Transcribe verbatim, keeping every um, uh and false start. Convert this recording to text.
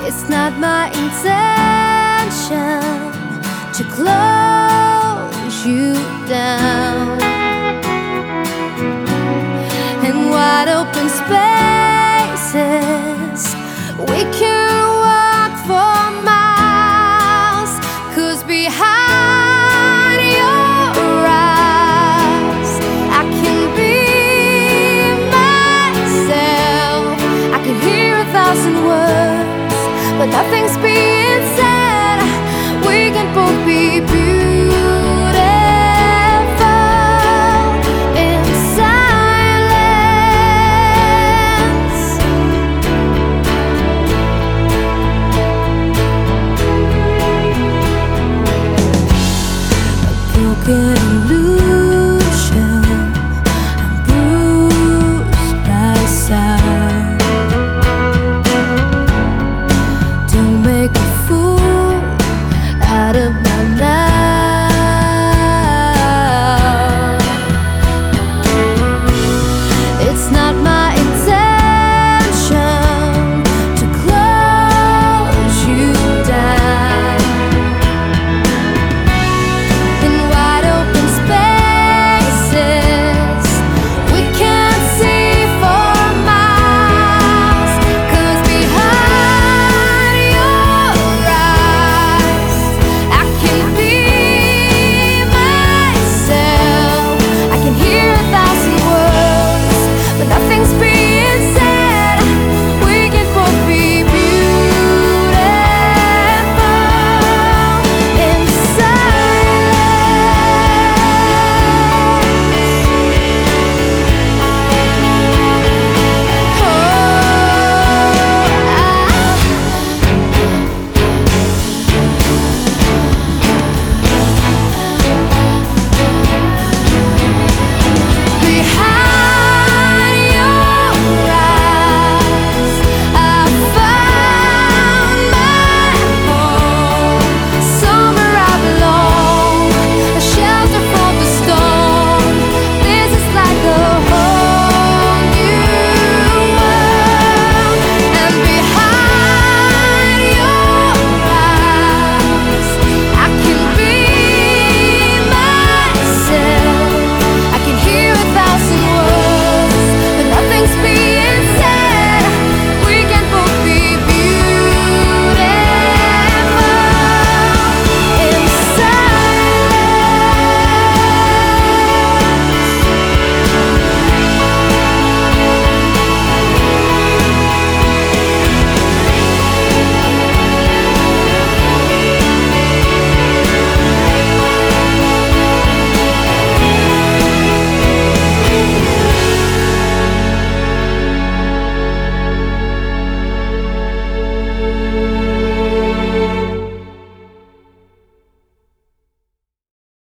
It's not my intention to close you down. In wide open spaces we can walk for miles, 'cause behind your eyes I can be myself. I can hear a thousand words, but nothing's being said. We can both be beautiful in silence. A broken